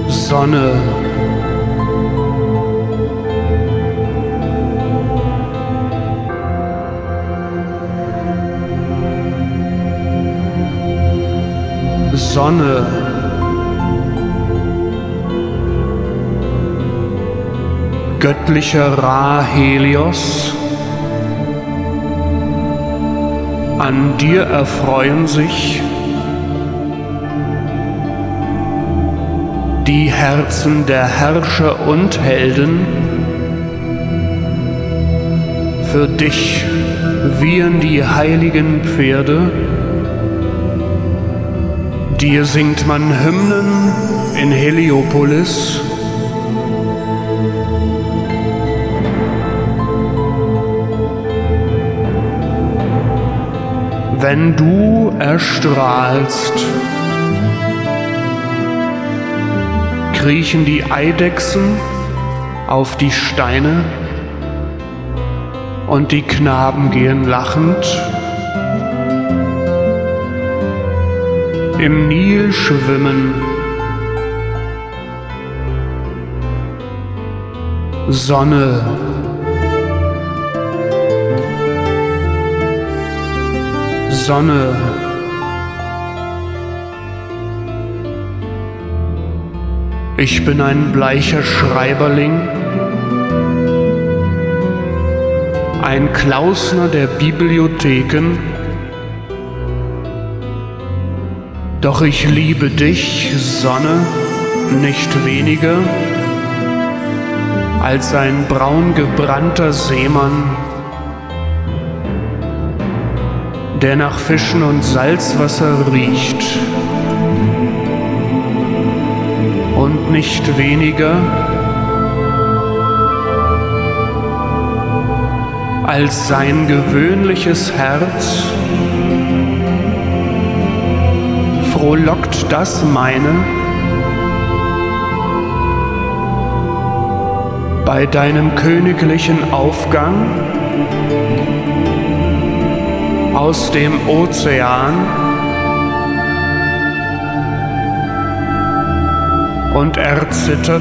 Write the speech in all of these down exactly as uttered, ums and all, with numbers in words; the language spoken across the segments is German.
Sonne, Sonne, göttlicher Ra Helios, an dir erfreuen sich die Herzen der Herrscher und Helden. Für dich wiehern die heiligen Pferde, dir singt man Hymnen in Heliopolis. Wenn du erstrahlst, kriechen die Eidechsen auf die Steine und die Knaben gehen lachend. Im Nil schwimmen Sonne, Sonne, ich bin ein bleicher Schreiberling, ein Klausner der Bibliotheken, doch ich liebe dich, Sonne, nicht weniger als ein braungebrannter Seemann, der nach Fischen und Salzwasser riecht, und nicht weniger als sein gewöhnliches Herz frohlockt das meine bei deinem königlichen Aufgang aus dem Ozean und erzittert,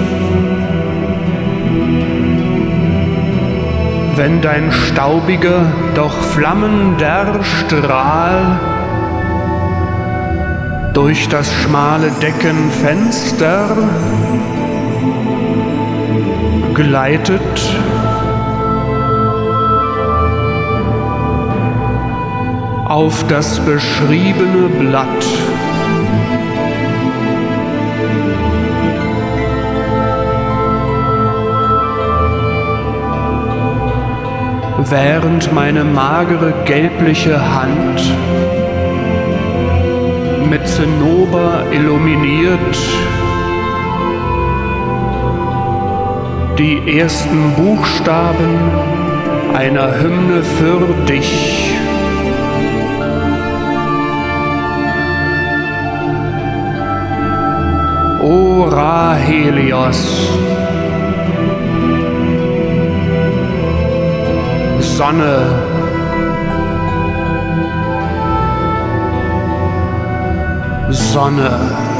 wenn dein staubiger, doch flammender Strahl durch das schmale Deckenfenster gleitet, auf das beschriebene Blatt. Während meine magere gelbliche Hand mit Zinnober illuminiert die ersten Buchstaben einer Hymne für dich O Ra Helios, Sonne, Sonne.